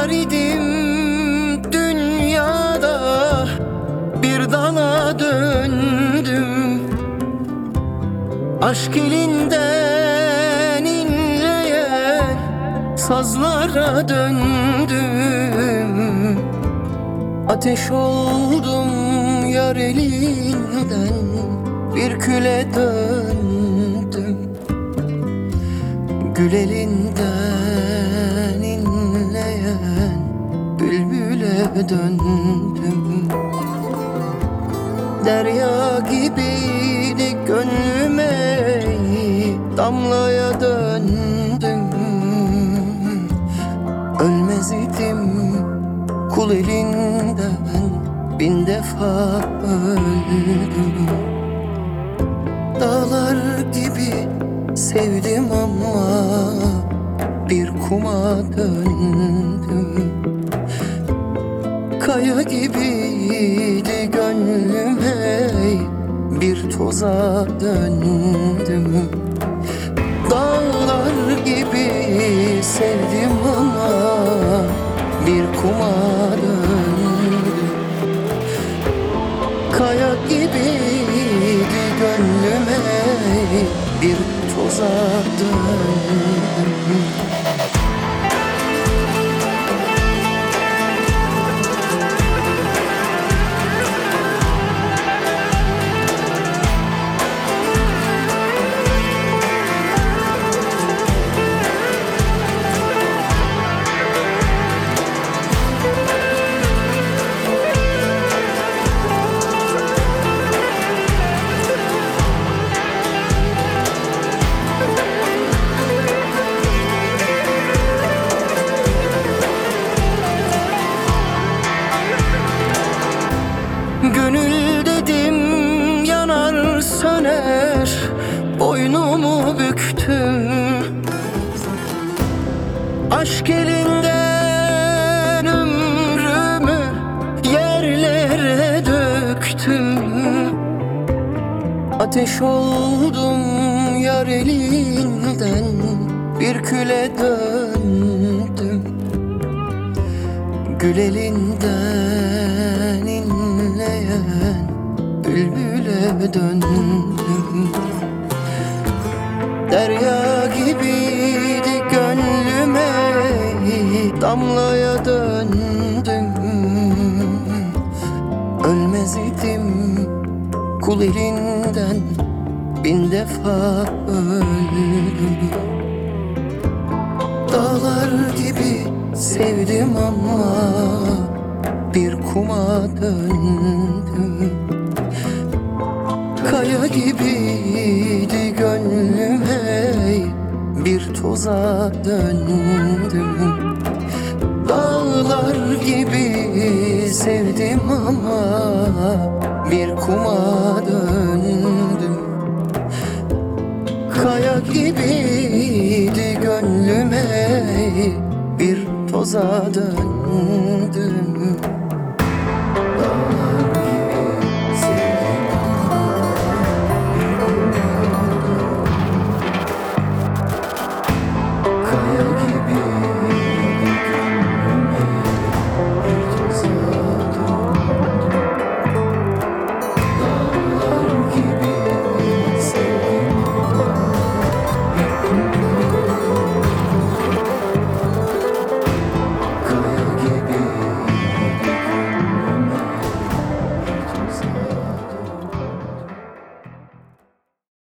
idim dünyada, bir dala döndüm. Aşk elinden inleyen sazlara döndüm. Ateş oldum yar elinden, bir küle döndüm. Gül elinden inleyen bülbüle döndüm. Derya gibiydi gönlüme, damlaya döndüm. Ölmez idim kul elinden, bin defa öldüm. Dağlar gibi sevdim ama bir kuma döndüm. Kaya gibiydi gönlüm, hey, bir toza döndüm. Dağlar gibi sevdim ama bir kuma döndüm. Kaya gibiydi gönlüm, hey, bir toza döndüm. Gönül dedim yanar söner, boynumu büktüm. Aşk elinden ömrümü yerlere döktüm. Ateş oldum yar elinden, bir küle döndüm. Gül elinden inleyen bülbüle döndüm. Derya gibiydi gönlüme, damlaya döndüm. Ölmez idim kul elinden, bin defa öldüm. Dağlar gibi sevdim ama bir kuma döndüm. Kaya gibiydi gönlüm, hey, bir toza döndüm. Dağlar gibi sevdim ama bir kuma döndüm. Kaya gibiydi gönlüm, hey, bir toza döndüm.